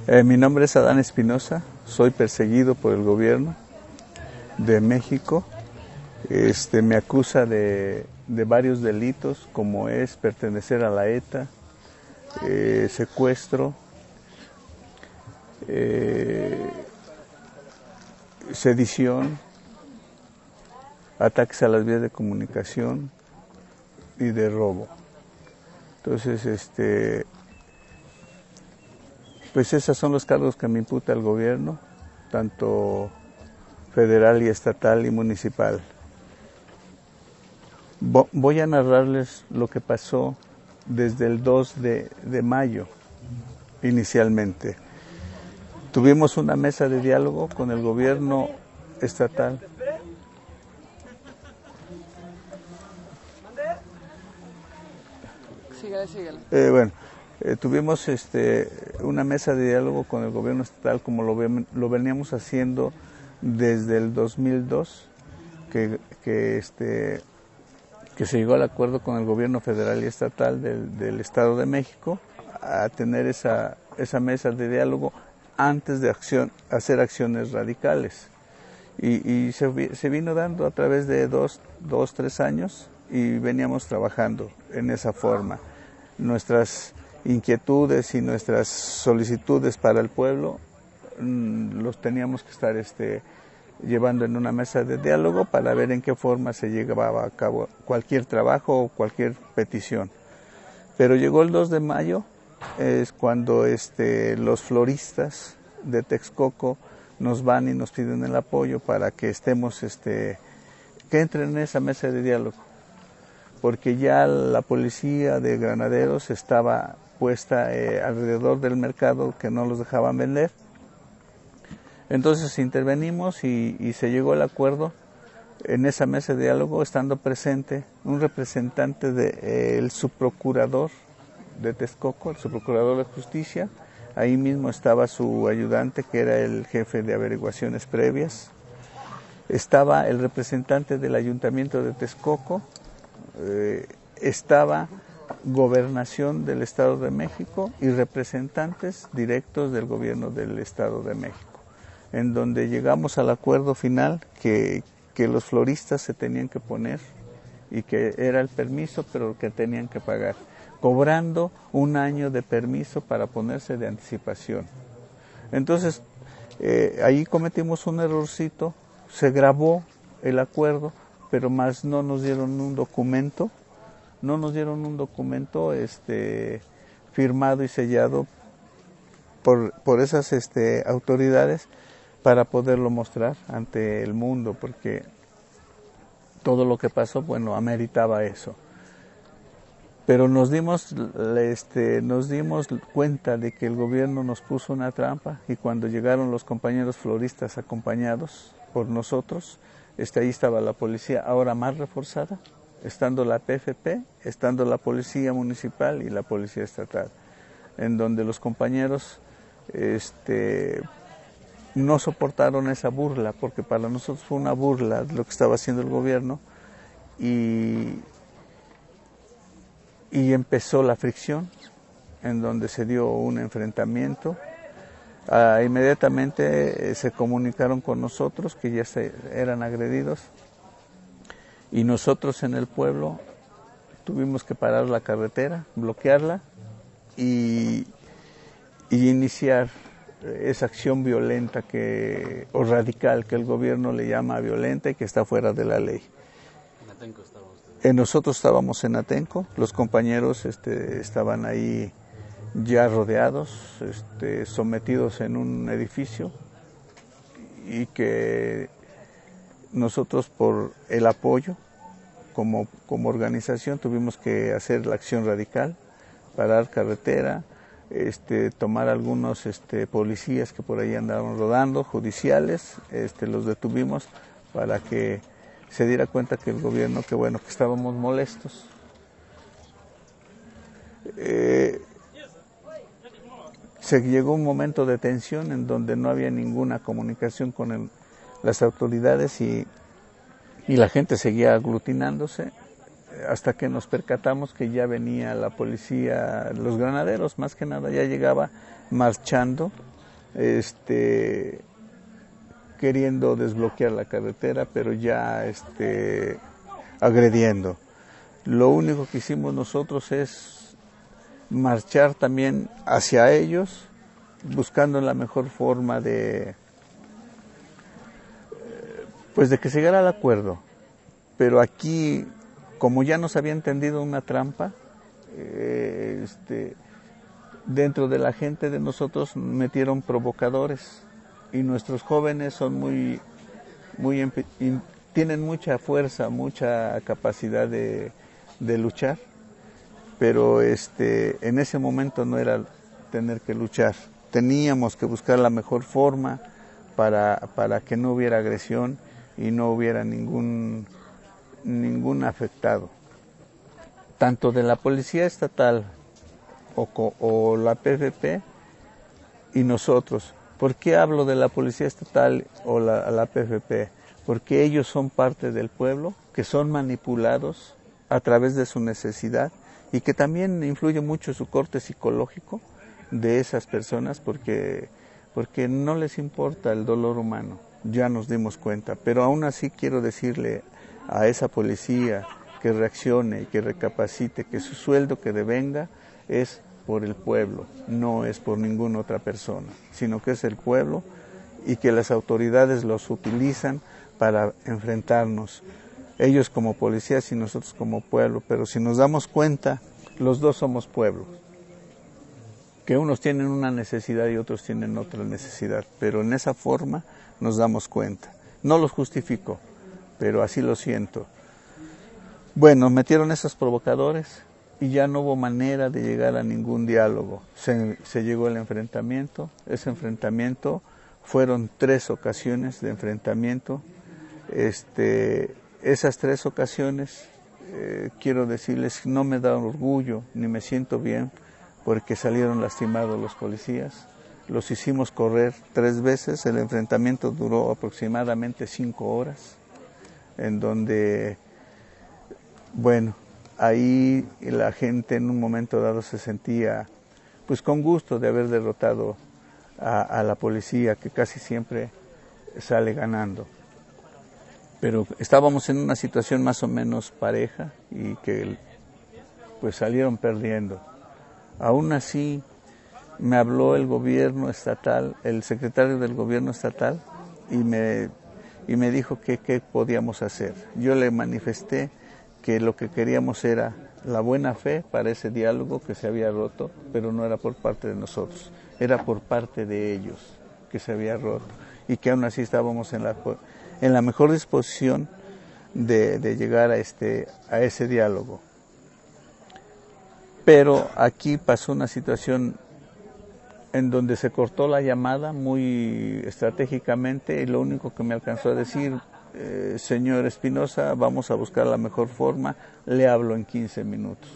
Mi nombre es Adán Espinosa, soy perseguido por el gobierno de México. Me acusa de varios delitos, como es pertenecer a la ETA, secuestro, sedición, ataques a las vías de comunicación y de robo. Entonces, pues esos son los cargos que me imputa el gobierno, tanto federal y estatal y municipal. Voy a narrarles lo que pasó desde el 2 de mayo, inicialmente. Tuvimos una mesa de diálogo con el gobierno estatal. Sígale. Tuvimos una mesa de diálogo con el gobierno estatal, como lo veníamos haciendo desde el 2002, que se llegó al acuerdo con el gobierno federal y estatal del Estado de México a tener esa mesa de diálogo antes de hacer acciones radicales. Y se vino dando a través de dos, 3 años, y veníamos trabajando en esa forma. Nuestras inquietudes y nuestras solicitudes para el pueblo los teníamos que estar llevando en una mesa de diálogo para ver en qué forma se llevaba a cabo cualquier trabajo o cualquier petición. Pero llegó el 2 de mayo, es cuando los floristas de Texcoco nos van y nos piden el apoyo para que estemos, que entren en esa mesa de diálogo, porque ya la policía de granaderos estaba puesta alrededor del mercado, que no los dejaban vender. Entonces intervenimos y se llegó al acuerdo en esa mesa de diálogo, estando presente un representante del subprocurador de Texcoco, el subprocurador de justicia. Ahí mismo estaba su ayudante, que era el jefe de averiguaciones previas. Estaba el representante del ayuntamiento de Texcoco, estaba Gobernación del Estado de México y representantes directos del gobierno del Estado de México, en donde llegamos al acuerdo final que los floristas se tenían que poner y que era el permiso, pero que tenían que pagar, cobrando 1 año de permiso para ponerse de anticipación. Entonces, ahí cometimos un errorcito, se grabó el acuerdo, pero más no nos dieron un documento, firmado y sellado por esas autoridades para poderlo mostrar ante el mundo, porque todo lo que pasó, ameritaba eso. Pero nos dimos cuenta de que el gobierno nos puso una trampa, y cuando llegaron los compañeros floristas acompañados por nosotros, ahí estaba la policía, ahora más reforzada, estando la PFP, estando la policía municipal y la policía estatal, en donde los compañeros no soportaron esa burla, porque para nosotros fue una burla lo que estaba haciendo el gobierno, y empezó la fricción, en donde se dio un enfrentamiento. Inmediatamente se comunicaron con nosotros que ya eran agredidos, y nosotros en el pueblo tuvimos que parar la carretera, bloquearla y iniciar esa acción violenta o radical, que el gobierno le llama violenta y que está fuera de la ley. ¿En Atenco estaban ustedes? Nosotros estábamos en Atenco, los compañeros estaban ahí ya rodeados, sometidos en un edificio, y que nosotros, por el apoyo como organización, tuvimos que hacer la acción radical, parar carretera, tomar algunos policías que por ahí andaban rodando, judiciales, los detuvimos para que se diera cuenta que el gobierno, que estábamos molestos. Se llegó un momento de tensión en donde no había ninguna comunicación con las autoridades, y la gente seguía aglutinándose, hasta que nos percatamos que ya venía la policía, los granaderos más que nada, ya llegaba marchando queriendo desbloquear la carretera, pero ya agrediendo. Lo único que hicimos nosotros es marchar también hacia ellos, buscando la mejor forma de que se llegara al acuerdo. Pero aquí, como ya nos habían tendido una trampa, dentro de la gente de nosotros metieron provocadores, y nuestros jóvenes son tienen mucha fuerza, mucha capacidad de luchar, pero en ese momento no era tener que luchar, teníamos que buscar la mejor forma para que no hubiera agresión y no hubiera ningún afectado, tanto de la Policía Estatal o la PFP y nosotros. ¿Por qué hablo de la Policía Estatal o la PFP? Porque ellos son parte del pueblo, que son manipulados a través de su necesidad y que también influye mucho su corte psicológico de esas personas porque no les importa el dolor humano, ya nos dimos cuenta. Pero aún así quiero decirle a esa policía que reaccione y que recapacite, que su sueldo que devenga es por el pueblo, no es por ninguna otra persona, sino que es el pueblo, y que las autoridades los utilizan para enfrentarnos, ellos como policías y nosotros como pueblo. Pero si nos damos cuenta, los dos somos pueblos, que unos tienen una necesidad y otros tienen otra necesidad, pero en esa forma nos damos cuenta. No los justifico, pero así lo siento. Bueno, metieron esos provocadores y ya no hubo manera de llegar a ningún diálogo. Se llegó al enfrentamiento. Ese enfrentamiento fueron 3 ocasiones de enfrentamiento. Esas 3 ocasiones, quiero decirles, no me da orgullo ni me siento bien porque salieron lastimados los policías. Los hicimos correr 3 veces. El enfrentamiento duró aproximadamente 5 horas, en donde, bueno, ahí la gente en un momento dado se sentía pues con gusto de haber derrotado a la policía, que casi siempre sale ganando. Pero estábamos en una situación más o menos pareja y que pues salieron perdiendo. Aún así me habló el gobierno estatal, el secretario del gobierno estatal, y me dijo que qué podíamos hacer. Yo le manifesté que lo que queríamos era la buena fe para ese diálogo que se había roto, pero no era por parte de nosotros, era por parte de ellos que se había roto, y que aún así estábamos en la mejor disposición de llegar a ese diálogo. Pero aquí pasó una situación en donde se cortó la llamada muy estratégicamente, y lo único que me alcanzó a decir: señor Espinosa, vamos a buscar la mejor forma, le hablo en 15 minutos.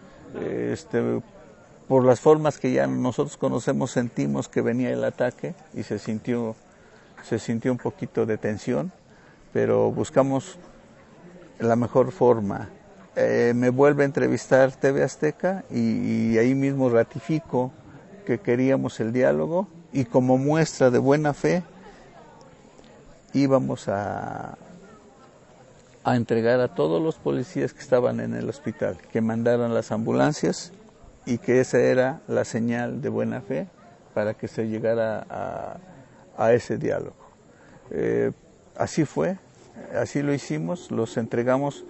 Por las formas que ya nosotros conocemos, sentimos que venía el ataque y se sintió un poquito de tensión, pero buscamos la mejor forma. Me vuelve a entrevistar TV Azteca y ahí mismo ratifico que queríamos el diálogo, y como muestra de buena fe íbamos a entregar a todos los policías que estaban en el hospital, que mandaran las ambulancias, y que esa era la señal de buena fe para que se llegara a ese diálogo. Así fue, así lo hicimos, los entregamos.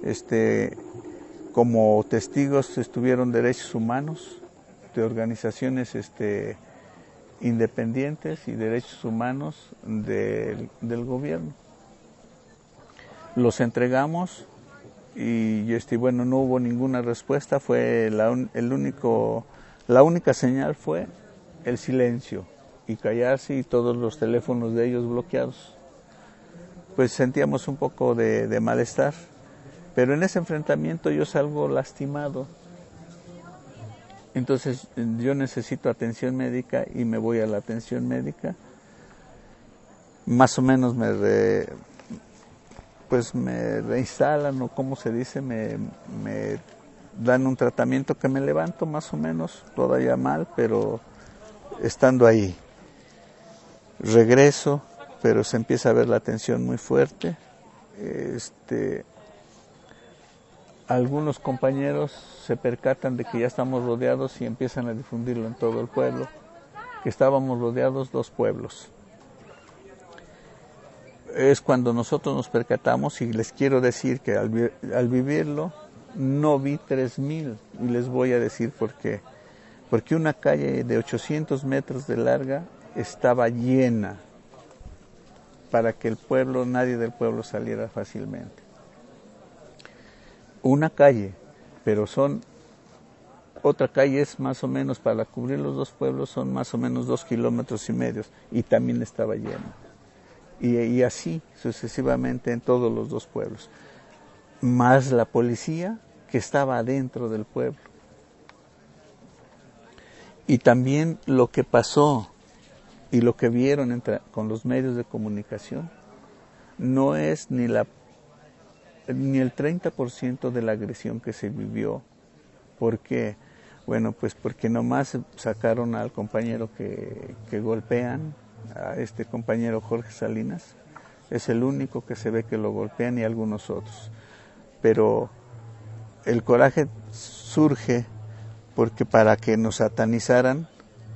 Como testigos estuvieron Derechos Humanos, de organizaciones independientes, y Derechos Humanos del gobierno. Los entregamos y bueno, no hubo ninguna respuesta. Fue la única señal fue el silencio y callarse, y todos los teléfonos de ellos bloqueados. Pues sentíamos un poco de malestar, pero en ese enfrentamiento yo salgo lastimado. Entonces yo necesito atención médica y me voy a la atención médica. Más o menos me reinstalan, o como se dice, me dan un tratamiento que me levanto más o menos, todavía mal, pero estando ahí. Regreso, pero se empieza a ver la tensión muy fuerte. Algunos compañeros se percatan de que ya estamos rodeados y empiezan a difundirlo en todo el pueblo, que estábamos rodeados 2 pueblos. Es cuando nosotros nos percatamos, y les quiero decir que al vivirlo no vi 3,000, y les voy a decir por qué. Porque una calle de 800 metros de larga estaba llena para que nadie del pueblo saliera fácilmente. Una calle, pero otra calle es más o menos, para cubrir los 2 pueblos, son más o menos 2,5 kilómetros, y también estaba llena. Y así sucesivamente en todos los 2 pueblos. Más la policía que estaba adentro del pueblo. Y también lo que pasó y lo que vieron con los medios de comunicación no es ni el 30% de la agresión que se vivió. ¿Por qué? Bueno, pues porque nomás sacaron al compañero que golpean, a este compañero Jorge Salinas. Es el único que se ve que lo golpean, y algunos otros. Pero el coraje surge porque para que nos satanizaran,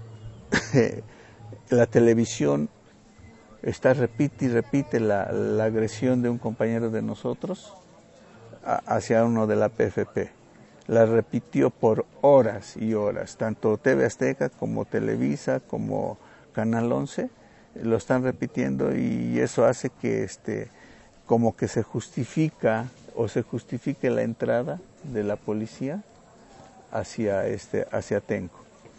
la televisión repite y repite la agresión de un compañero de nosotros hacia uno de la PFP. La repitió por horas y horas, tanto TV Azteca como Televisa como Canal 11 lo están repitiendo, y eso hace que como que se justifique la entrada de la policía hacia Tenco.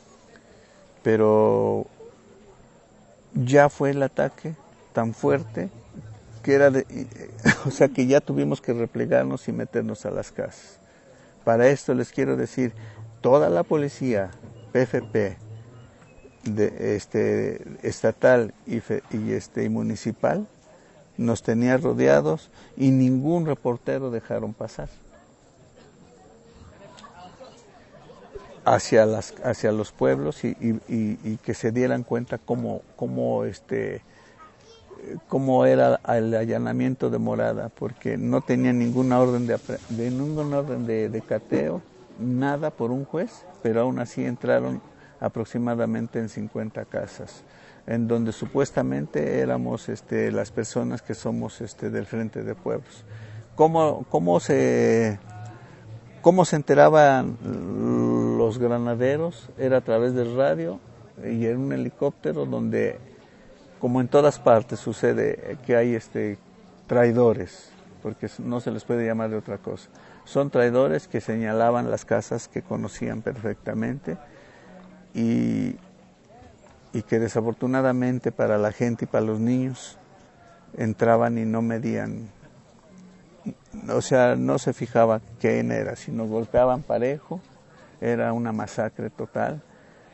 Pero ya fue el ataque tan fuerte que o sea que ya tuvimos que replegarnos y meternos a las casas. Para esto les quiero decir, toda la policía PFP estatal y municipal nos tenía rodeados, y ningún reportero dejaron pasar hacia los pueblos, y que se dieran cuenta cómo era el allanamiento de morada, porque no tenía ninguna orden de cateo, nada por un juez, pero aún así entraron aproximadamente en 50 casas, en donde supuestamente éramos las personas que somos del Frente de Pueblos. ¿Cómo se enteraban los granaderos? Era a través del radio y en un helicóptero, donde, como en todas partes sucede, que hay traidores, porque no se les puede llamar de otra cosa. Son traidores que señalaban las casas que conocían perfectamente, y que desafortunadamente para la gente y para los niños entraban y no medían, o sea, no se fijaba quién era, sino golpeaban parejo. Era una masacre total.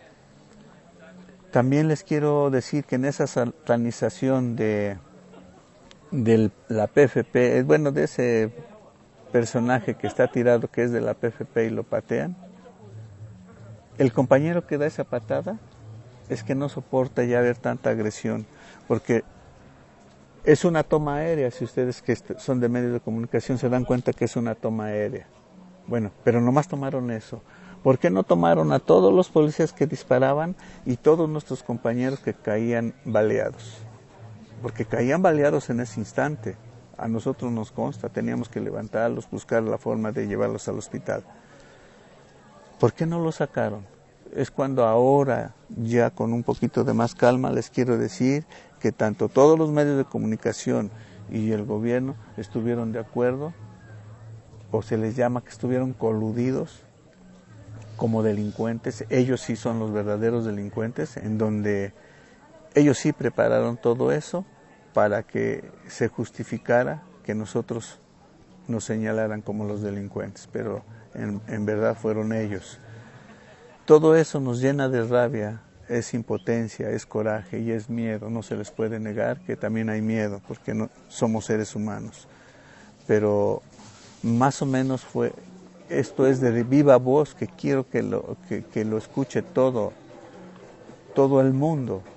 También les quiero decir que en esa satanización de la PFP, de ese personaje que está tirado, que es de la PFP, y lo patean, el compañero que da esa patada es que no soporta ya ver tanta agresión, porque es una toma aérea. Si ustedes que son de medios de comunicación se dan cuenta que es una toma aérea. Bueno, pero nomás tomaron eso. ¿Por qué no tomaron a todos los policías que disparaban y todos nuestros compañeros que caían baleados? Porque caían baleados en ese instante. A nosotros nos consta, teníamos que levantarlos, buscar la forma de llevarlos al hospital. ¿Por qué no los sacaron? Es cuando ahora, ya con un poquito de más calma, les quiero decir que tanto todos los medios de comunicación y el gobierno estuvieron de acuerdo, o se les llama que estuvieron coludidos como delincuentes. Ellos sí son los verdaderos delincuentes, en donde ellos sí prepararon todo eso para que se justificara que nosotros nos señalaran como los delincuentes, pero en verdad fueron ellos. Todo eso nos llena de rabia, es impotencia, es coraje y es miedo. No se les puede negar que también hay miedo, porque no somos seres humanos. Pero más o menos esto es de viva voz, que quiero que lo escuche todo el mundo,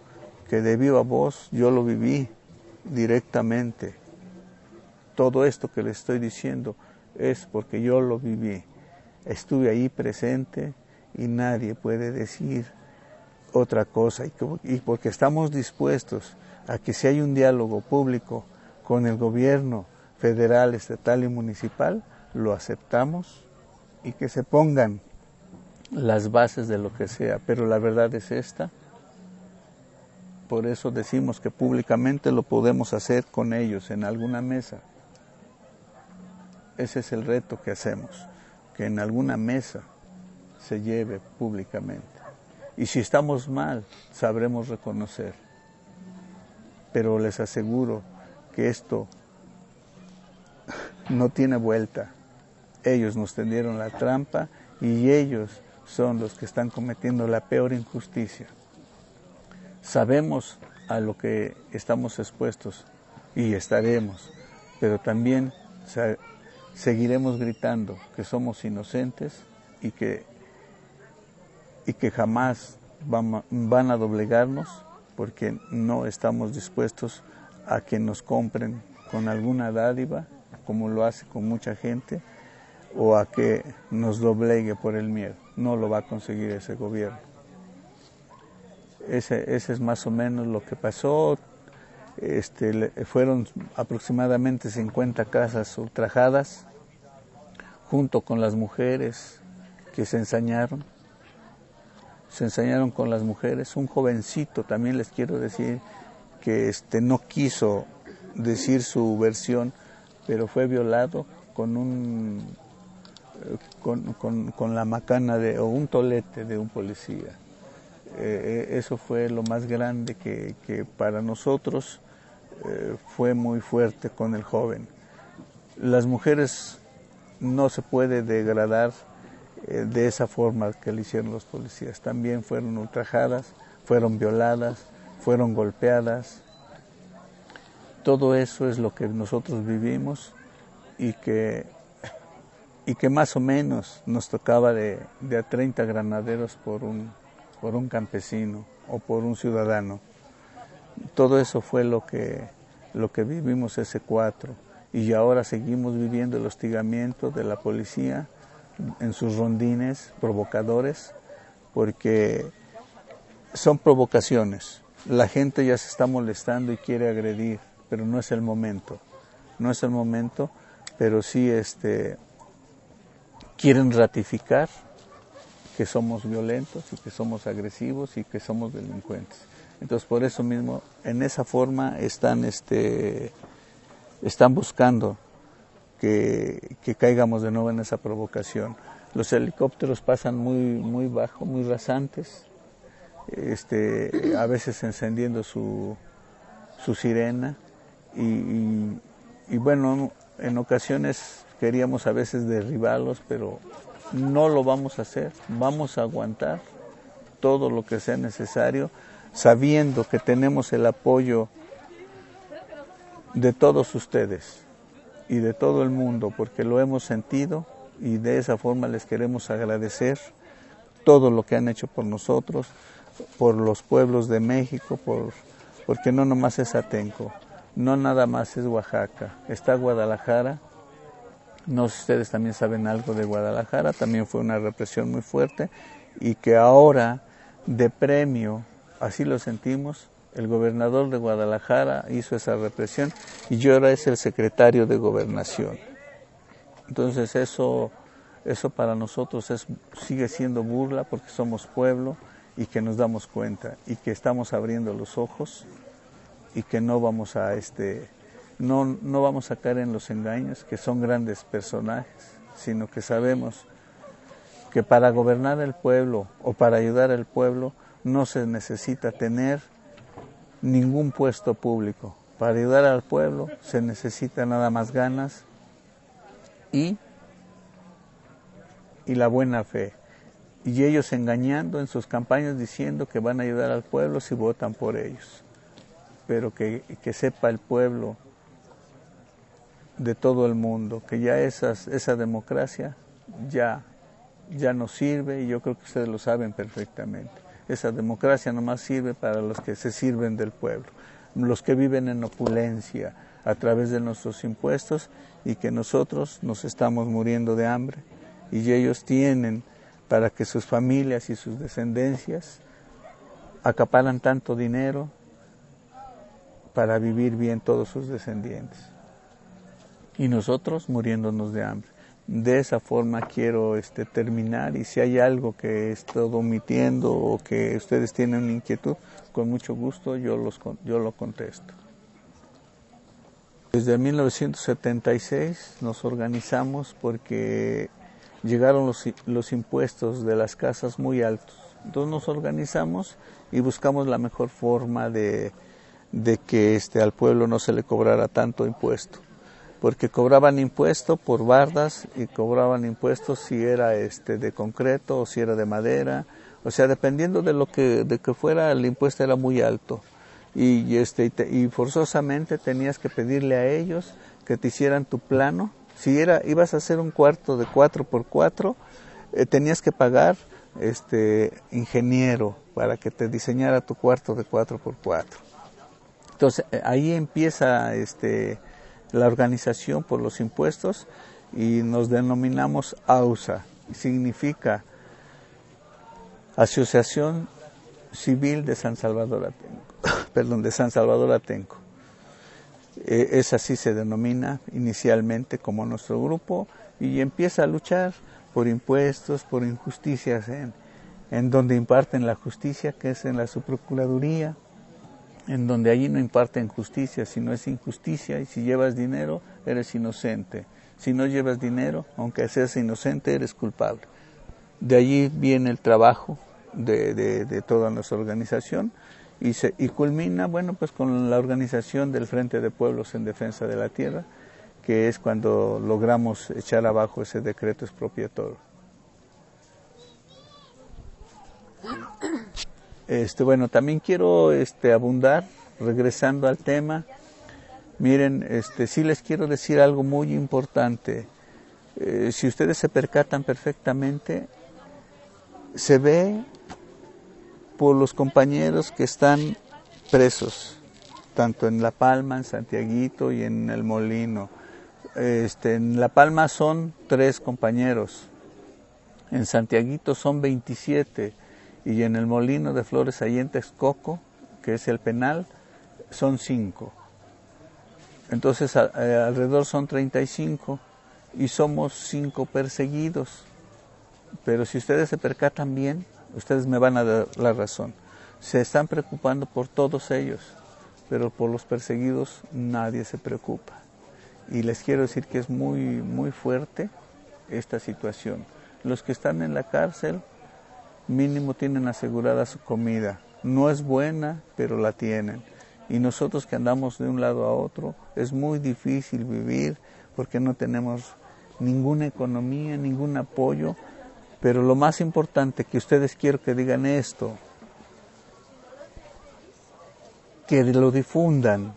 que de viva voz yo lo viví directamente. Todo esto que les estoy diciendo es porque yo lo viví. Estuve ahí presente y nadie puede decir otra cosa. Y porque estamos dispuestos a que si hay un diálogo público con el gobierno federal, estatal y municipal, lo aceptamos y que se pongan las bases de lo que sea. Pero la verdad es esta. Por eso decimos que públicamente lo podemos hacer con ellos en alguna mesa. Ese es el reto que hacemos, que en alguna mesa se lleve públicamente. Y si estamos mal, sabremos reconocer. Pero les aseguro que esto no tiene vuelta. Ellos nos tendieron la trampa y ellos son los que están cometiendo la peor injusticia. Sabemos a lo que estamos expuestos y estaremos, pero también seguiremos gritando que somos inocentes y que jamás van a doblegarnos, porque no estamos dispuestos a que nos compren con alguna dádiva, como lo hace con mucha gente, o a que nos doblegue por el miedo. No lo va a conseguir ese gobierno. Ese es más o menos lo que pasó. Fueron aproximadamente 50 casas ultrajadas, junto con las mujeres que se ensañaron con las mujeres. Un jovencito, también les quiero decir, que no quiso decir su versión, pero fue violado con la macana o un tolete de un policía. Eso fue lo más grande que para nosotros fue muy fuerte con el joven. Las mujeres no se puede degradar de esa forma que le hicieron los policías. También fueron ultrajadas, fueron violadas, fueron golpeadas. Todo eso es lo que nosotros vivimos y que más o menos nos tocaba de a 30 granaderos por un campesino o por un ciudadano. Todo eso fue lo que vivimos ese 4, y ahora seguimos viviendo el hostigamiento de la policía en sus rondines provocadores, porque son provocaciones. La gente ya se está molestando y quiere agredir, pero no es el momento. No es el momento, pero sí quieren ratificar que somos violentos y que somos agresivos y que somos delincuentes. Entonces, por eso mismo, en esa forma están buscando que caigamos de nuevo en esa provocación. Los helicópteros pasan muy bajo, muy rasantes, a veces encendiendo su sirena y bueno, en ocasiones queríamos a veces derribarlos, pero no lo vamos a hacer. Vamos a aguantar todo lo que sea necesario, sabiendo que tenemos el apoyo de todos ustedes y de todo el mundo, porque lo hemos sentido, y de esa forma les queremos agradecer todo lo que han hecho por nosotros, por los pueblos de México, porque no nomás es Atenco, no nada más es Oaxaca, está Guadalajara. No sé si ustedes también saben algo de Guadalajara, también fue una represión muy fuerte, y que ahora, de premio, así lo sentimos, el gobernador de Guadalajara hizo esa represión y ahora es el secretario de Gobernación. Entonces eso para nosotros sigue siendo burla, porque somos pueblo y que nos damos cuenta y que estamos abriendo los ojos y que no vamos a no vamos a caer en los engaños, que son grandes personajes, sino que sabemos que para gobernar el pueblo o para ayudar al pueblo no se necesita tener ningún puesto público. Para ayudar al pueblo se necesita nada más ganas y la buena fe. Y ellos engañando en sus campañas diciendo que van a ayudar al pueblo si votan por ellos. Pero que sepa el pueblo de todo el mundo que ya esa democracia ya no sirve, y yo creo que ustedes lo saben perfectamente. Esa democracia nomás sirve para los que se sirven del pueblo, los que viven en opulencia a través de nuestros impuestos, y que nosotros nos estamos muriendo de hambre y ellos tienen para que sus familias y sus descendencias acaparan tanto dinero para vivir bien todos sus descendientes. Y nosotros muriéndonos de hambre. De esa forma quiero terminar, y si hay algo que he estado omitiendo o que ustedes tienen una inquietud, con mucho gusto yo lo contesto. Desde 1976 nos organizamos porque llegaron los impuestos de las casas muy altos. Entonces nos organizamos y buscamos la mejor forma de que al pueblo no se le cobrara tanto impuesto. Porque cobraban impuesto por bardas y cobraban impuestos si era de concreto o si era de madera. O sea, dependiendo de que fuera, el impuesto era muy alto. Y forzosamente tenías que pedirle a ellos que te hicieran tu plano. Si ibas a hacer un cuarto de 4x4, tenías que pagar ingeniero para que te diseñara tu cuarto de 4x4. Entonces ahí empieza la organización por los impuestos, y nos denominamos AUSA. Significa Asociación Civil de San Salvador Atenco. De San Salvador Atenco. Es así se denomina inicialmente como nuestro grupo, y empieza a luchar por impuestos, por injusticias en donde imparten la justicia, que es en la subprocuraduría, en donde allí no imparten justicia, sino es injusticia, y si llevas dinero eres inocente. Si no llevas dinero, aunque seas inocente, eres culpable. De allí viene el trabajo de toda nuestra organización, y culmina, pues con la organización del Frente de Pueblos en Defensa de la Tierra, que es cuando logramos echar abajo ese decreto expropiatorio. También quiero abundar, regresando al tema. Miren, sí les quiero decir algo muy importante. Si ustedes se percatan perfectamente, se ve por los compañeros que están presos, tanto en La Palma, en Santiaguito y en El Molino. En La Palma son 3 compañeros, en Santiaguito son 27, y en El Molino de Flores, ahí en Texcoco, que es el penal, son 5. Entonces alrededor son 35, y somos 5 perseguidos. Pero si ustedes se percatan bien, ustedes me van a dar la razón. Se están preocupando por todos ellos, pero por los perseguidos nadie se preocupa. Y les quiero decir que es muy, muy fuerte esta situación. Los que están en la cárcel, mínimo tienen asegurada su comida. No es buena, pero la tienen. Y nosotros que andamos de un lado a otro, es muy difícil vivir porque no tenemos ninguna economía, ningún apoyo. Pero lo más importante, que ustedes quiero que digan esto, que lo difundan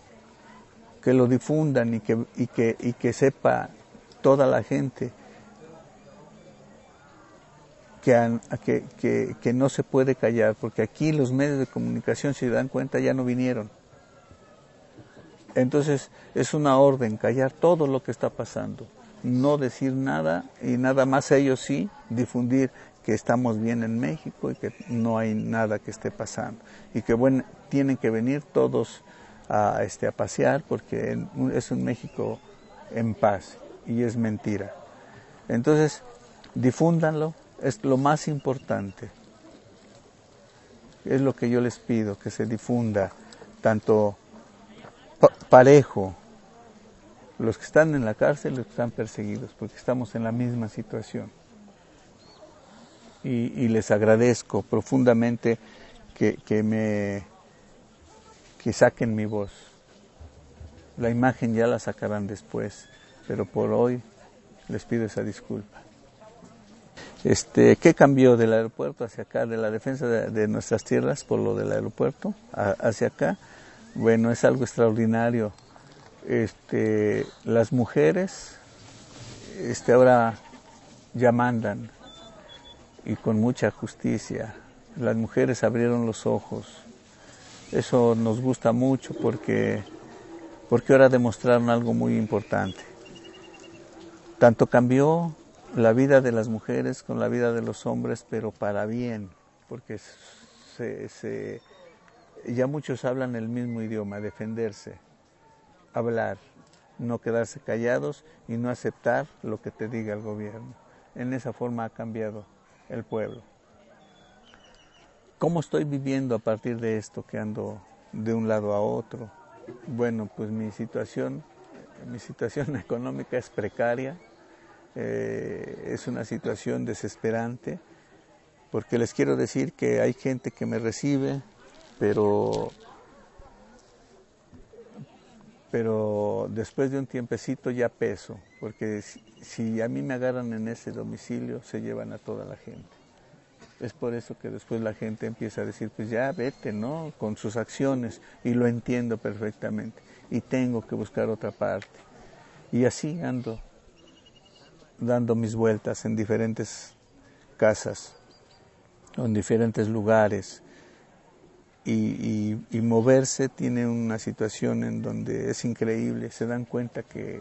y que sepa toda la gente que no se puede callar, porque aquí los medios de comunicación, si se dan cuenta, ya no vinieron. Entonces es una orden, callar todo lo que está pasando, no decir nada, y nada más ellos sí difundir que estamos bien en México y que no hay nada que esté pasando, y que tienen que venir todos a pasear, porque es un México en paz, y es mentira. Entonces difúndanlo, es lo más importante, es lo que yo les pido, que se difunda tanto parejo, los que están en la cárcel, los que están perseguidos, porque estamos en la misma situación. Y les agradezco profundamente que saquen mi voz. La imagen ya la sacarán después, pero por hoy les pido esa disculpa. ¿Qué cambió del aeropuerto hacia acá, de la defensa de nuestras tierras por lo del aeropuerto hacia acá? Bueno, es algo extraordinario. Las mujeres ahora ya mandan, y con mucha justicia, las mujeres abrieron los ojos. Eso nos gusta mucho porque ahora demostraron algo muy importante. Tanto cambió la vida de las mujeres con la vida de los hombres, pero para bien, porque ya muchos hablan el mismo idioma, defenderse, hablar, no quedarse callados y no aceptar lo que te diga el gobierno. En esa forma ha cambiado el pueblo. ¿Cómo estoy viviendo a partir de esto que ando de un lado a otro? Bueno, pues mi situación económica es precaria, es una situación desesperante, porque les quiero decir que hay gente que me recibe, pero después de un tiempecito ya peso, porque si a mí me agarran en ese domicilio, se llevan a toda la gente. Es por eso que después la gente empieza a decir, pues ya vete, ¿no? Con sus acciones, y lo entiendo perfectamente, y tengo que buscar otra parte. Y así ando dando mis vueltas en diferentes casas, en diferentes lugares, y moverse tiene una situación en donde es increíble, se dan cuenta que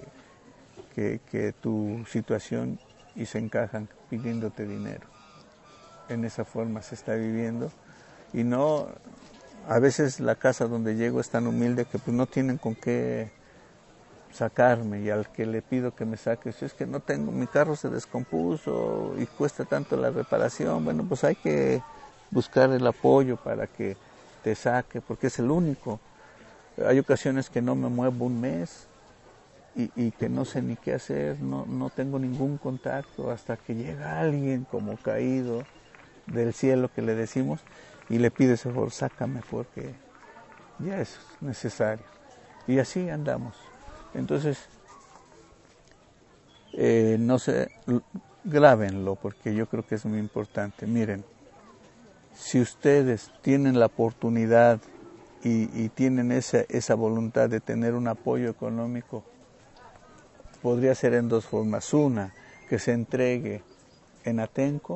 tu situación y se encajan pidiéndote dinero. En esa forma se está viviendo, y no, a veces la casa donde llego es tan humilde que pues no tienen con qué sacarme, y al que le pido que me saque, si es que no tengo, mi carro se descompuso y cuesta tanto la reparación, bueno, pues hay que buscar el apoyo para que te saque, porque es el único. Hay ocasiones que no me muevo un mes y que no sé ni qué hacer, no tengo ningún contacto, hasta que llega alguien como caído del cielo, que le decimos, y le pide ese favor, sácame porque ya es necesario. Y así andamos. Entonces, no sé, grábenlo, porque yo creo que es muy importante. Miren, si ustedes tienen la oportunidad y tienen esa voluntad de tener un apoyo económico, podría ser en dos formas. Una, que se entregue en Atenco,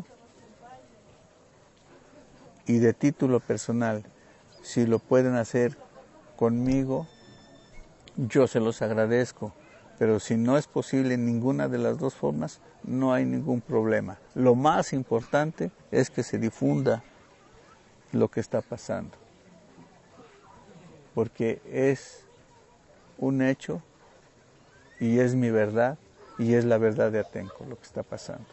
y de título personal, si lo pueden hacer conmigo, yo se los agradezco, pero si no es posible en ninguna de las dos formas, no hay ningún problema. Lo más importante es que se difunda lo que está pasando, porque es un hecho y es mi verdad y es la verdad de Atenco lo que está pasando.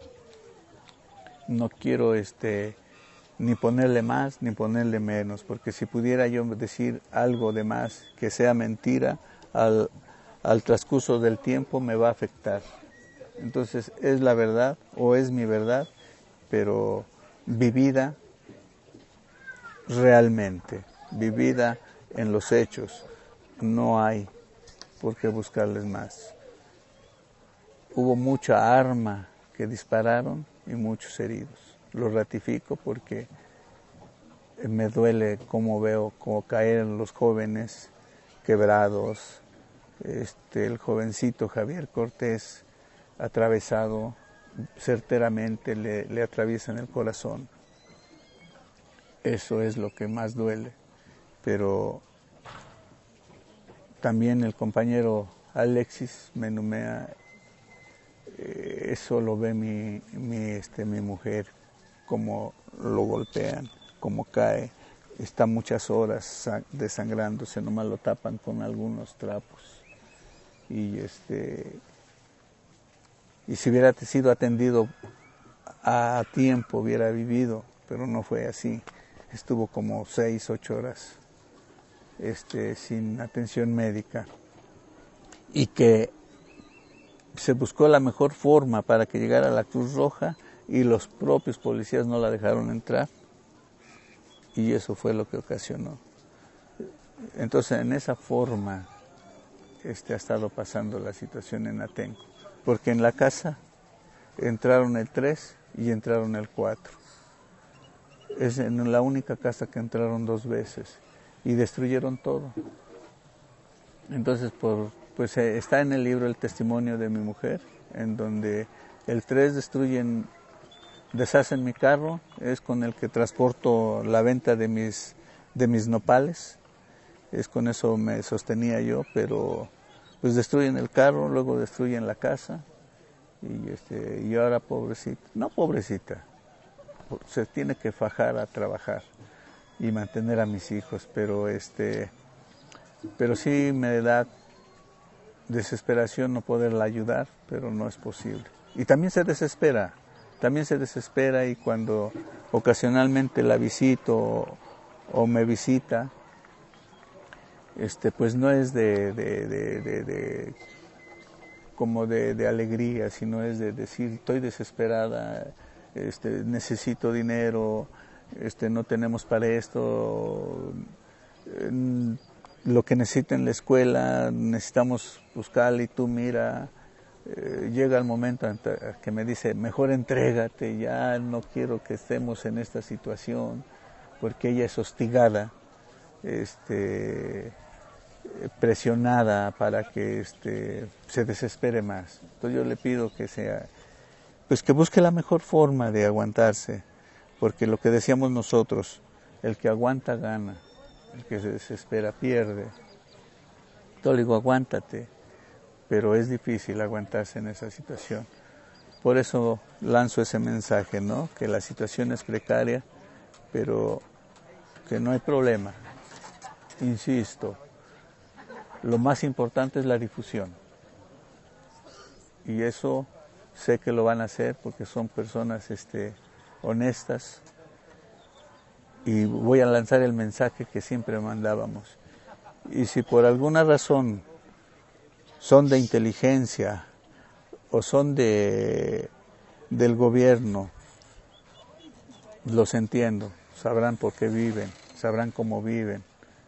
No quiero ni ponerle más ni ponerle menos, porque si pudiera yo decir algo de más que sea mentira, al transcurso del tiempo me va a afectar. Entonces es la verdad o es mi verdad, pero vivida realmente, vivida en los hechos. No hay por qué buscarles más. Hubo mucha arma que dispararon y muchos heridos. Lo ratifico porque me duele cómo veo cómo caen los jóvenes quebrados. El jovencito Javier Cortés, atravesado certeramente, le atraviesan el corazón. Eso es lo que más duele. Pero también el compañero Alexis Menumea, eso lo ve mi mujer, cómo lo golpean, cómo cae, está muchas horas desangrándose, nomás lo tapan con algunos trapos. Y si hubiera sido atendido a tiempo, hubiera vivido, pero no fue así. Estuvo como 6, 8 horas sin atención médica, y que se buscó la mejor forma para que llegara a la Cruz Roja, y los propios policías no la dejaron entrar, y eso fue lo que ocasionó. Entonces, en esa forma ha estado pasando la situación en Atenco, porque en la casa entraron el 3 y entraron el 4. Es en la única casa que entraron 2 veces y destruyeron todo. Entonces, pues está en el libro el testimonio de mi mujer, en donde el 3 destruyen deshacen mi carro, es con el que transporto la venta de mis nopales, es con eso me sostenía yo, pero pues destruyen el carro, luego destruyen la casa y ahora pobrecita, no pobrecita, se tiene que fajar a trabajar y mantener a mis hijos, pero sí me da desesperación no poderla ayudar, pero no es posible. Y también se desespera y cuando ocasionalmente la visito o me visita, pues no es como de alegría, sino es de decir, estoy desesperada, necesito dinero, no tenemos para esto, lo que necesita en la escuela, necesitamos buscarle y tú mira, llega el momento en que me dice, mejor entrégate, ya no quiero que estemos en esta situación, porque ella es hostigada, presionada para que se desespere más. Entonces yo le pido que pues que busque la mejor forma de aguantarse, porque lo que decíamos nosotros, el que aguanta gana, el que se desespera pierde. Entonces le digo, aguántate, pero es difícil aguantarse en esa situación. Por eso lanzo ese mensaje, ¿no? Que la situación es precaria, pero que no hay problema. Insisto, lo más importante es la difusión. Y eso sé que lo van a hacer porque son personas honestas. Y voy a lanzar el mensaje que siempre mandábamos. Y si por alguna razón son de inteligencia o son del gobierno, los entiendo, sabrán por qué viven, sabrán cómo viven.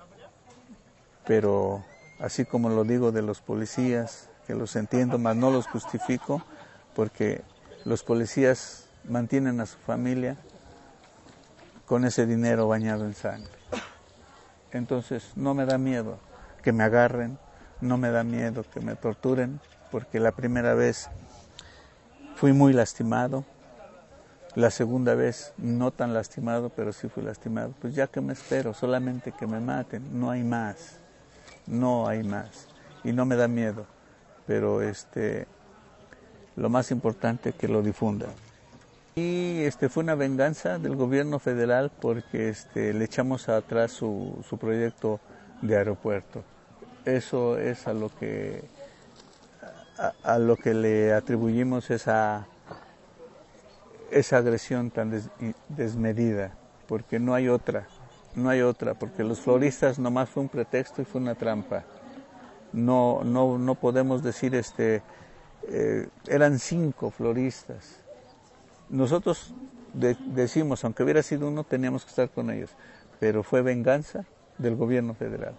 Pero así como lo digo de los policías, que los entiendo, mas no los justifico, porque los policías mantienen a su familia con ese dinero bañado en sangre. Entonces no me da miedo que me agarren, no me da miedo que me torturen, porque la primera vez fui muy lastimado, la segunda vez no tan lastimado, pero sí fui lastimado. Pues ya que me espero, solamente que me maten, no hay más. No hay más y no me da miedo, pero lo más importante es que lo difundan. Y fue una venganza del gobierno federal porque le echamos atrás su proyecto de aeropuerto. Eso es a lo que le atribuimos esa agresión tan desmedida, porque no hay otra, porque los floristas nomás fue un pretexto y fue una trampa. No podemos decir, eran 5 floristas. Nosotros decimos, aunque hubiera sido uno, teníamos que estar con ellos, pero fue venganza del gobierno federal.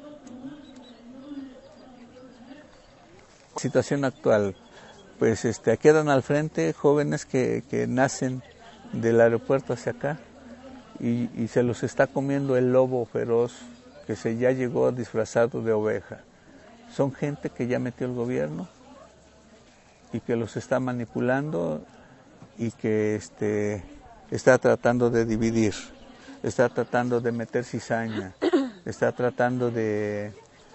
Situación actual, pues quedan al frente jóvenes que nacen del aeropuerto hacia acá, y se los está comiendo el lobo feroz que ya llegó disfrazado de oveja. Son gente que ya metió el gobierno y que los está manipulando y que está tratando de dividir, está tratando de meter cizaña, está tratando de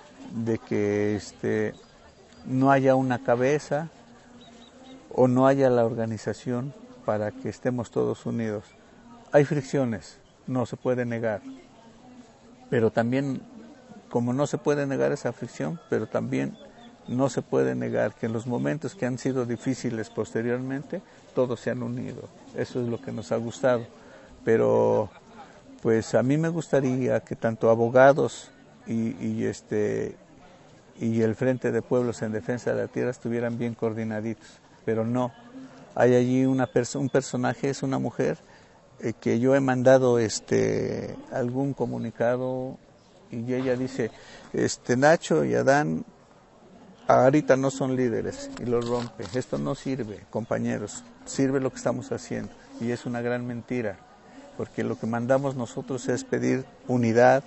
que no haya una cabeza o no haya la organización para que estemos todos unidos. Hay fricciones, no se puede negar, pero también, como no se puede negar esa fricción, pero también no se puede negar que en los momentos que han sido difíciles posteriormente, todos se han unido. Eso es lo que nos ha gustado. Pero pues a mí me gustaría que tanto abogados y el Frente de Pueblos en Defensa de la Tierra estuvieran bien coordinaditos, pero no. Hay allí un personaje, es una mujer, que yo he mandado algún comunicado y ella dice, Nacho y Adán ahorita no son líderes, y lo rompe. Esto no sirve, compañeros, sirve lo que estamos haciendo, y es una gran mentira, porque lo que mandamos nosotros es pedir unidad,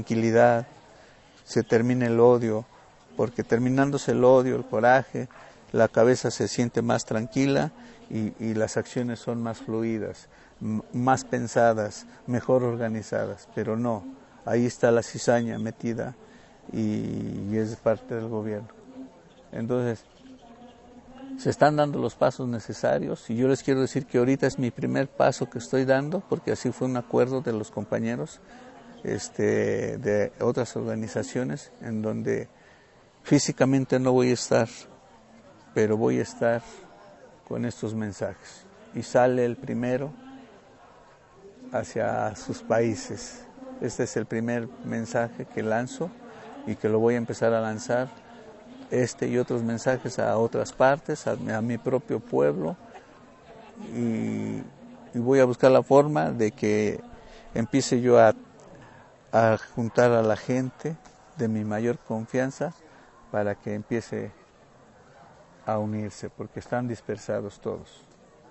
tranquilidad, se termine el odio, porque terminándose el odio, el coraje, la cabeza se siente más tranquila y las acciones son más fluidas, más pensadas, mejor organizadas, pero no, ahí está la cizaña metida y es parte del gobierno. Entonces, se están dando los pasos necesarios y yo les quiero decir que ahorita es mi primer paso que estoy dando, porque así fue un acuerdo de los compañeros de otras organizaciones, en donde físicamente no voy a estar, pero voy a estar con estos mensajes. Y sale el primero hacia sus países. Este es el primer mensaje que lanzo y que lo voy a empezar a lanzar, y otros mensajes a otras partes, a mi propio pueblo, y voy a buscar la forma de que empiece yo a juntar a la gente de mi mayor confianza para que empiece a unirse, porque están dispersados todos.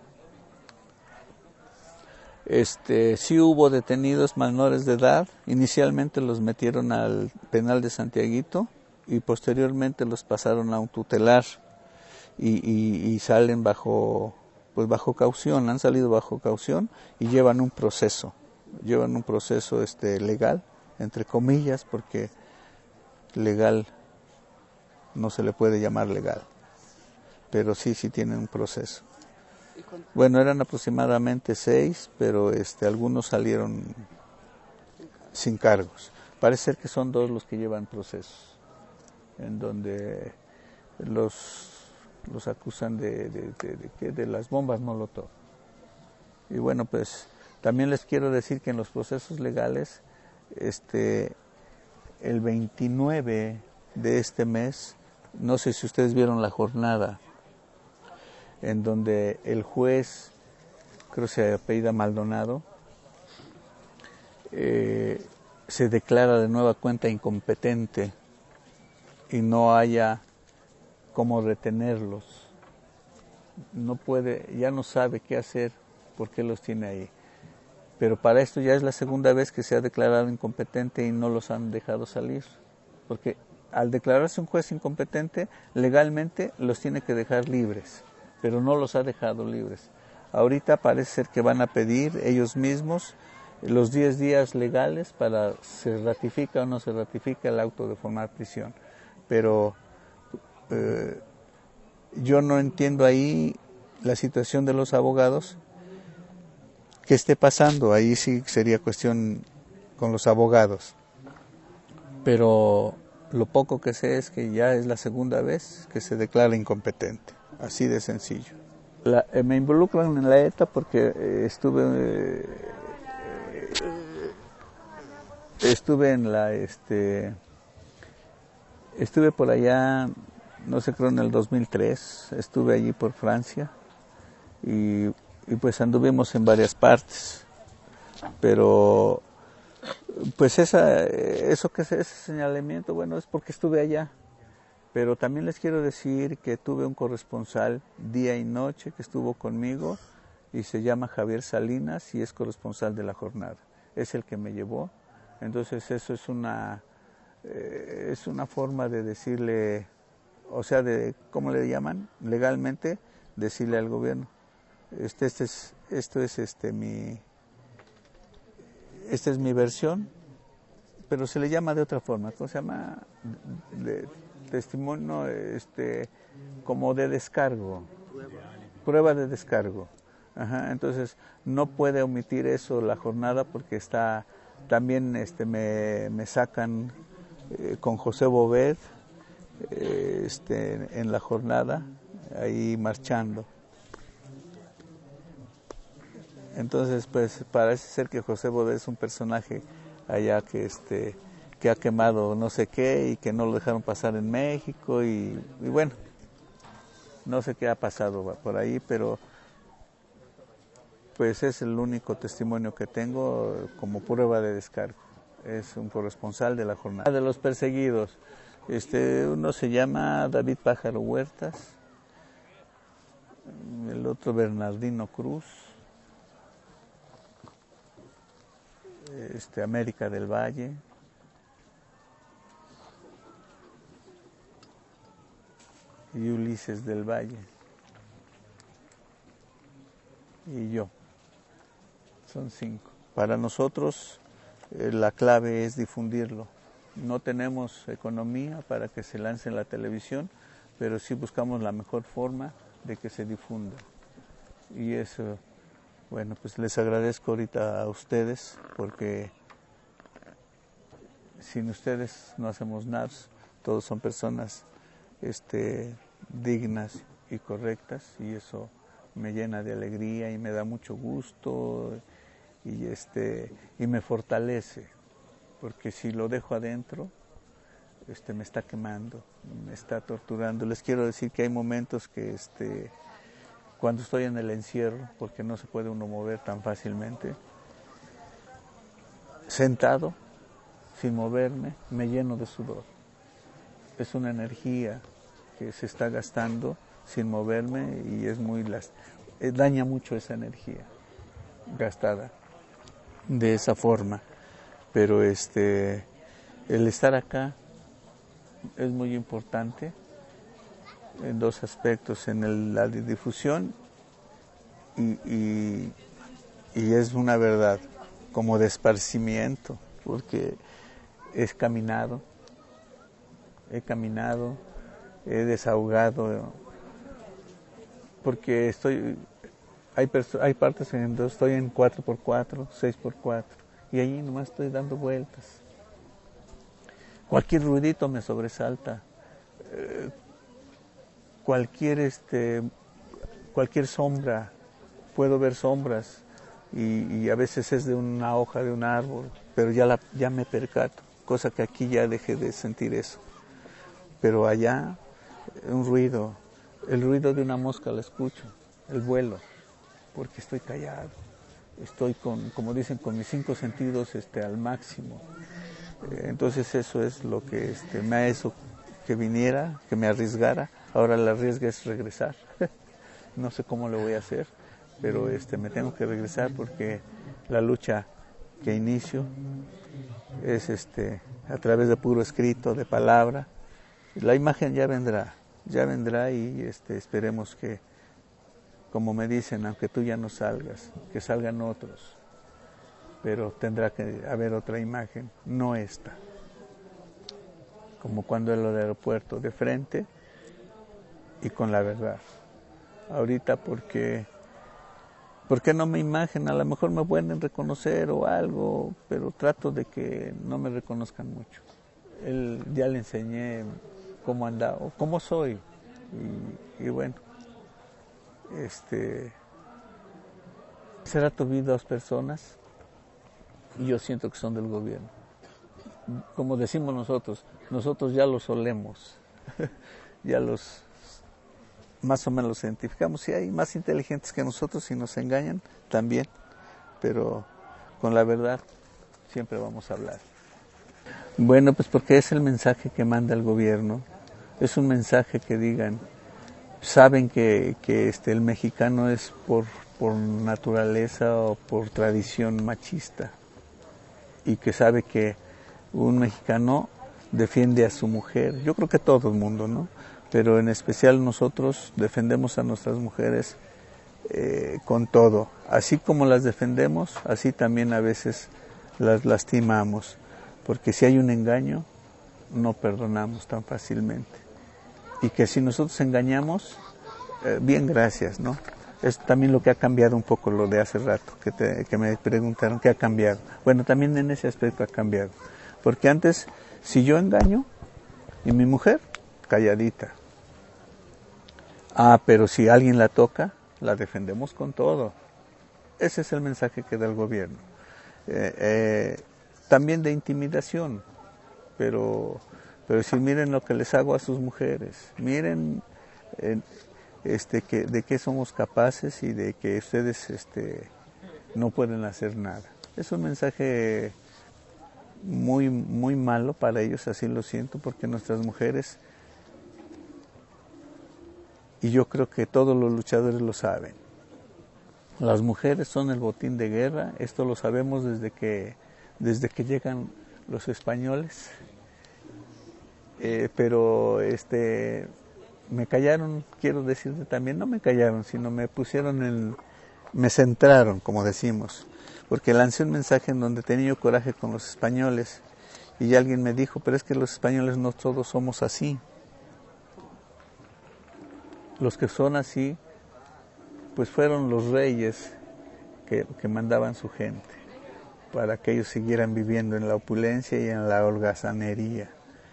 Sí hubo detenidos menores de edad. Inicialmente los metieron al penal de Santiaguito y posteriormente los pasaron a un tutelar y salen bajo caución, han salido bajo caución y llevan un proceso legal, entre comillas, porque legal no se le puede llamar legal, pero sí tienen un proceso. Bueno, eran aproximadamente 6, pero algunos salieron sin cargos. Parece ser que son 2 los que llevan procesos, en donde los acusan de las bombas Molotov. Y bueno, pues también les quiero decir que en los procesos legales, el 29 de este mes, no sé si ustedes vieron la jornada, en donde el juez, creo que se apellida Maldonado, se declara de nueva cuenta incompetente y no haya cómo retenerlos. No puede, ya no sabe qué hacer, por qué los tiene ahí. Pero para esto ya es la segunda vez que se ha declarado incompetente y no los han dejado salir. Porque al declararse un juez incompetente, legalmente los tiene que dejar libres, pero no los ha dejado libres. Ahorita parece ser que van a pedir ellos mismos los 10 días legales para se ratifica o no se ratifica el auto de formar prisión. Pero yo no entiendo ahí la situación de los abogados. ¿Qué esté pasando? Ahí sí sería cuestión con los abogados. Pero lo poco que sé es que ya es la segunda vez que se declara incompetente. Así de sencillo. Me involucran en la ETA porque estuve por allá, no sé, creo en el 2003, estuve allí por Francia y pues anduvimos en varias partes, pero pues eso que es ese señalamiento, bueno, es porque estuve allá. Pero también les quiero decir que tuve un corresponsal día y noche que estuvo conmigo y se llama Javier Salinas y es corresponsal de La Jornada. Es el que me llevó. Entonces eso es una forma de decirle, o sea, ¿cómo le llaman? Legalmente, decirle al gobierno, esta es mi versión, pero se le llama de otra forma. ¿Cómo se llama? Testimonio como de descargo, prueba de descargo. Ajá, entonces no puede omitir eso La Jornada porque está también me sacan con José Bobet en La Jornada ahí marchando. Entonces pues parece ser que José Bobet es un personaje allá que ha quemado no sé qué y que no lo dejaron pasar en México y bueno, no sé qué ha pasado por ahí, pero pues es el único testimonio que tengo como prueba de descargo. Es un corresponsal de La Jornada. De los perseguidos, uno se llama David Pájaro Huertas, el otro Bernardino Cruz, América del Valle, y Ulises del Valle y yo. Son 5. Para nosotros la clave es difundirlo. No tenemos economía para que se lance en la televisión, pero sí buscamos la mejor forma de que se difunda. Y eso, bueno, pues les agradezco ahorita a ustedes, porque sin ustedes no hacemos nada. Todos son personas dignas y correctas, y eso me llena de alegría y me da mucho gusto y me fortalece, porque si lo dejo adentro me está quemando, me está torturando. Les quiero decir que hay momentos que cuando estoy en el encierro, porque no se puede uno mover tan fácilmente, sentado sin moverme, me lleno de sudor. Es una energía que se está gastando sin moverme, y es daña mucho esa energía gastada de esa forma. Pero el estar acá es muy importante en 2 aspectos: en la difusión y es una verdad como de esparcimiento, porque he caminado, he desahogado, porque hay partes en donde estoy en 4x4, 6x4, y allí nomás estoy dando vueltas. Cualquier ruidito me sobresalta, cualquier sombra, puedo ver sombras, y a veces es de una hoja de un árbol, pero ya me percato, cosa que aquí ya dejé de sentir eso. Pero allá, un ruido, el ruido de una mosca lo escucho, el vuelo, porque estoy callado, estoy como dicen, con mis 5 sentidos al máximo. Entonces eso es lo que me hizo que viniera, que me arriesgara. Ahora la arriesga es regresar. No sé cómo lo voy a hacer, pero me tengo que regresar, porque la lucha que inicio es a través de puro escrito, de palabra. La imagen ya vendrá y esperemos que, como me dicen, aunque tú ya no salgas, que salgan otros, pero tendrá que haber otra imagen, no esta. Como cuando en el aeropuerto, de frente y con la verdad. Ahorita ¿por qué no mi imagen? A lo mejor me pueden reconocer o algo, pero trato de que no me reconozcan mucho. Ya le enseñé cómo andaba, o cómo soy, y bueno, será tu vida 2 personas, y yo siento que son del gobierno. Como decimos nosotros ya los olemos, ya los más o menos los identificamos. Si hay más inteligentes que nosotros y nos engañan, también, pero con la verdad siempre vamos a hablar. Bueno, pues porque es el mensaje que manda el gobierno, es un mensaje que digan, saben que el mexicano es por naturaleza o por tradición machista, y que sabe que un mexicano defiende a su mujer. Yo creo que todo el mundo, ¿no? Pero en especial nosotros defendemos a nuestras mujeres con todo. Así como las defendemos, así también a veces las lastimamos, porque si hay un engaño, no perdonamos tan fácilmente. Y que si nosotros engañamos, bien, gracias, ¿no? Es también lo que ha cambiado un poco lo de hace rato, que me preguntaron qué ha cambiado. Bueno, también en ese aspecto ha cambiado. Porque antes, si yo engaño, y mi mujer, calladita. Pero si alguien la toca, la defendemos con todo. Ese es el mensaje que da el gobierno. También de intimidación, pero si miren lo que les hago a sus mujeres, miren de qué somos capaces y de que ustedes no pueden hacer nada. Es un mensaje muy, muy malo para ellos, así lo siento, porque nuestras mujeres, y yo creo que todos los luchadores lo saben, las mujeres son el botín de guerra. Esto lo sabemos desde que llegan los españoles, pero me callaron, quiero decirte también, no me callaron, sino me centraron, como decimos, porque lancé un mensaje en donde tenía yo coraje con los españoles y alguien me dijo, pero es que los españoles no todos somos así. Los que son así, pues fueron los reyes que mandaban su gente para que ellos siguieran viviendo en la opulencia y en la holgazanería.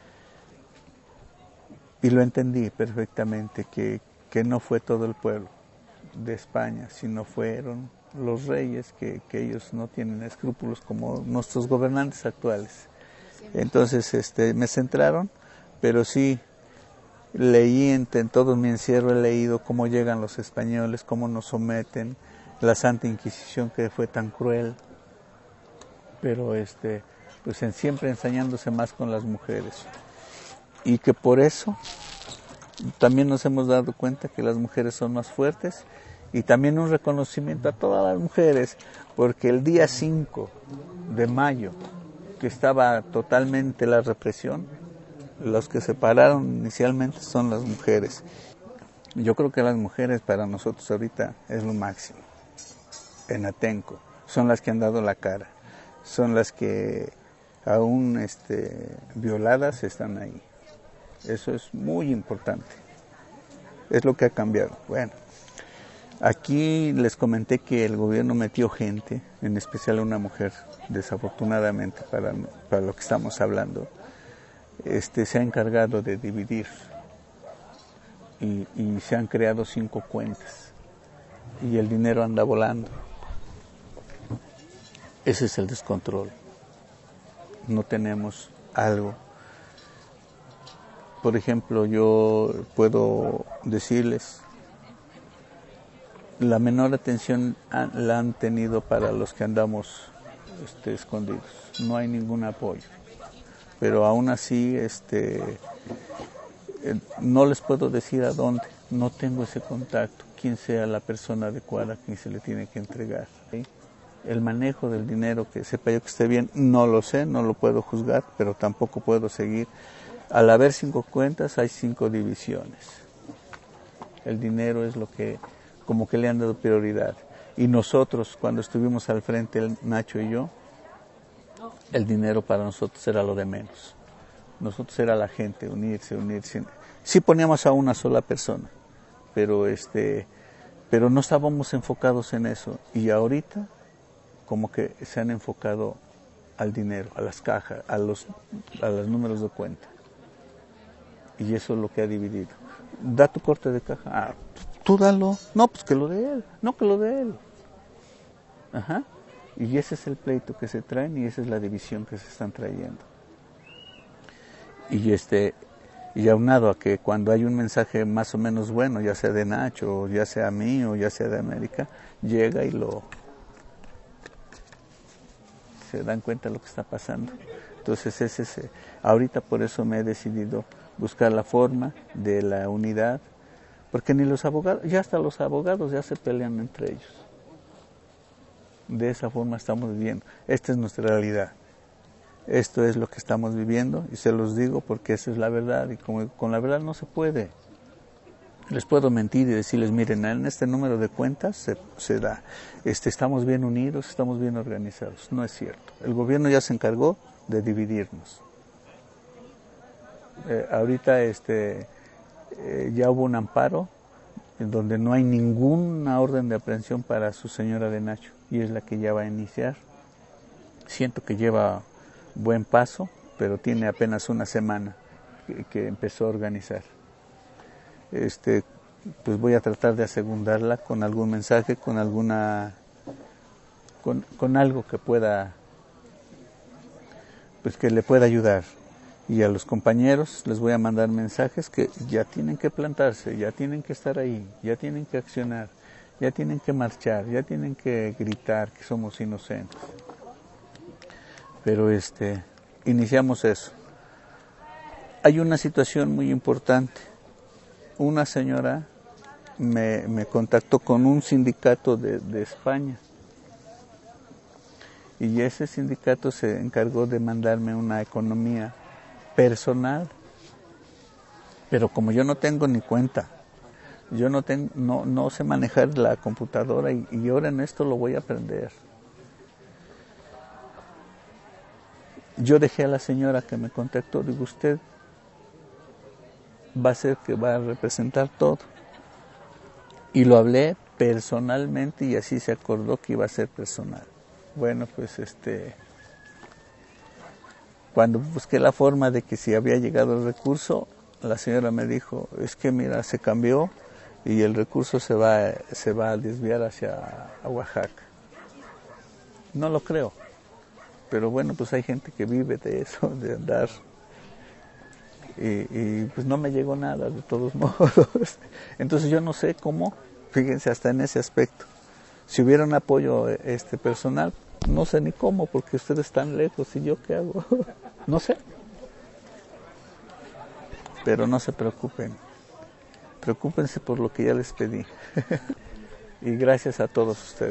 Y lo entendí perfectamente, que no fue todo el pueblo de España, sino fueron los reyes que ellos no tienen escrúpulos como nuestros gobernantes actuales. Entonces me centraron, pero sí leí en todo mi encierro, he leído cómo llegan los españoles, cómo nos someten, la Santa Inquisición que fue tan cruel, pero pues siempre ensañándose más con las mujeres. Y que por eso también nos hemos dado cuenta que las mujeres son más fuertes y también un reconocimiento a todas las mujeres, porque el día 5 de mayo, que estaba totalmente la represión, los que se pararon inicialmente son las mujeres. Yo creo que las mujeres para nosotros ahorita es lo máximo. En Atenco, son las que han dado la cara, son las que aún violadas están ahí. Eso es muy importante. Es lo que ha cambiado. Bueno, aquí les comenté que el gobierno metió gente, en especial una mujer, desafortunadamente para lo que estamos hablando, se ha encargado de dividir y se han creado 5 cuentas y el dinero anda volando. Ese es el descontrol. No tenemos algo. Por ejemplo, yo puedo decirles, la menor atención la han tenido para los que andamos escondidos. No hay ningún apoyo. Pero aún así, no les puedo decir a dónde. No tengo ese contacto. Quién sea la persona adecuada a quien se le tiene que entregar. ¿Sí? El manejo del dinero, que sepa yo que esté bien, no lo sé, no lo puedo juzgar, pero tampoco puedo seguir. Al haber 5 cuentas, hay 5 divisiones. El dinero es lo que, como que le han dado prioridad. Y nosotros, cuando estuvimos al frente, el Nacho y yo, el dinero para nosotros era lo de menos. Nosotros era la gente, unirse. Sí poníamos a una sola persona, pero no estábamos enfocados en eso. Y ahorita, como que se han enfocado al dinero, a las cajas, a los números de cuenta. Y eso es lo que ha dividido. Da tu corte de caja. Ah, tú dalo. No, pues que lo de él. No, que lo de él. Ajá. Y ese es el pleito que se traen y esa es la división que se están trayendo. Y aunado a que cuando hay un mensaje más o menos bueno, ya sea de Nacho, o ya sea mío, o ya sea de América, llega y se dan cuenta de lo que está pasando. Entonces ahorita por eso me he decidido buscar la forma de la unidad, porque ni los abogados, ya hasta los abogados ya se pelean entre ellos. De esa forma estamos viviendo. Esta es nuestra realidad. Esto es lo que estamos viviendo y se los digo porque esa es la verdad y como con la verdad no se puede. Les puedo mentir y decirles, miren, en este número de cuentas se da. Estamos bien unidos, estamos bien organizados. No es cierto. El gobierno ya se encargó de dividirnos. Ahorita ya hubo un amparo en donde no hay ninguna orden de aprehensión para su señora de Nacho y es la que ya va a iniciar. Siento que lleva buen paso, pero tiene apenas una semana que empezó a organizar. Pues voy a tratar de asegurarla con algún mensaje, con algo que pueda, pues que le pueda ayudar. Y a los compañeros les voy a mandar mensajes que ya tienen que plantarse, ya tienen que estar ahí, ya tienen que accionar, ya tienen que marchar, ya tienen que gritar que somos inocentes. Pero iniciamos eso. Hay una situación muy importante. Una señora me contactó con un sindicato de España y ese sindicato se encargó de mandarme una economía personal Pero como yo no tengo ni cuenta, yo no sé manejar la computadora y ahora en esto lo voy a aprender. Yo dejé a la señora que me contactó, digo, usted va a ser que va a representar todo. Y lo hablé personalmente y así se acordó que iba a ser personal. Bueno, pues cuando busqué la forma de que si había llegado el recurso, la señora me dijo, es que mira, se cambió y el recurso se va a desviar hacia Oaxaca. No lo creo, pero bueno, pues hay gente que vive de eso, de andar. Y pues no me llegó nada de todos modos. Entonces yo no sé cómo, fíjense hasta en ese aspecto. Si hubiera un apoyo personal, no sé ni cómo, porque ustedes están lejos y yo qué hago, no sé. Pero no se preocupen, preocúpense por lo que ya les pedí. Y gracias a todos ustedes.